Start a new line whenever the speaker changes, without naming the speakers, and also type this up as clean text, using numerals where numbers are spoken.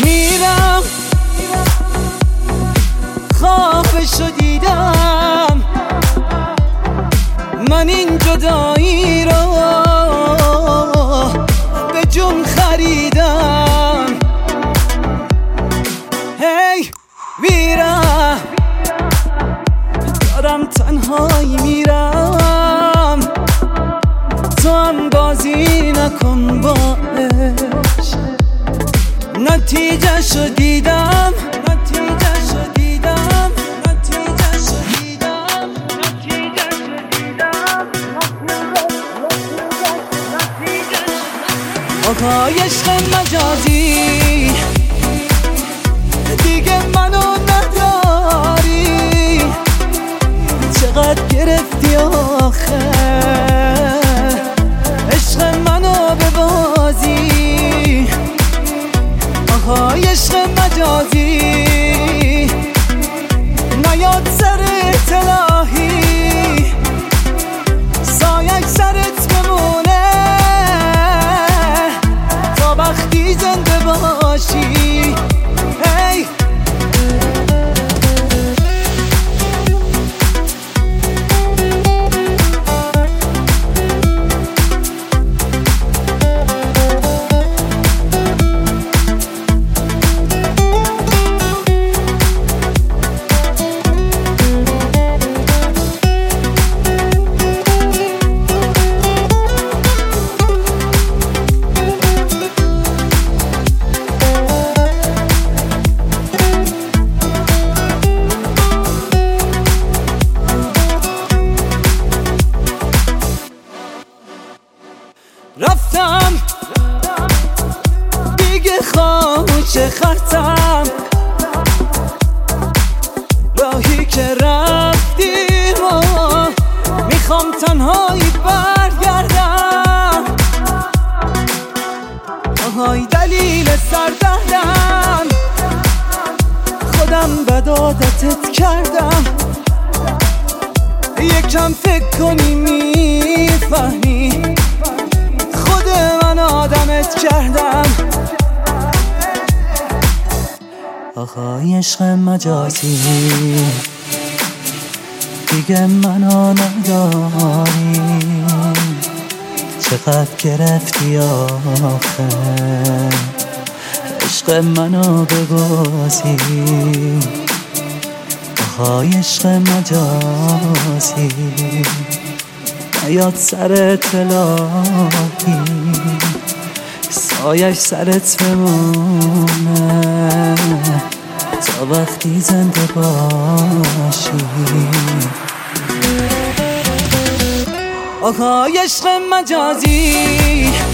میرم خوابشو دیدم، من این جدایی رو به جون خریدم. هی میرم دارم تنهایی میرم، تو هم بازی نکن باش. نتیجه شو دیدم، آقای عشق مجازی دیگه منو نداری، چقدر گرفتی آخه عشق منو به بازی. آقای عشق مجازی نیاد سرت الهی، سایه سرت بمونه تا وقتی زنده باشی. هی رفتم دیگه خاموش خرتم، راهی که رفتیم و میخوام تنهایی برگردم. آهای دلیل سردردم خودم بد عادتت کردم، یکم فکر کنی میفهمی من آدمت کردم. آقای عشق مجازی دیگه منو نداری، چقدر گرفتی آخه عشق منو ببازی. آقای عشق مجازی نیاد سرت الهی، سایش سرت بمونه تا وقتی زنده باشی. آقای عشق مجازی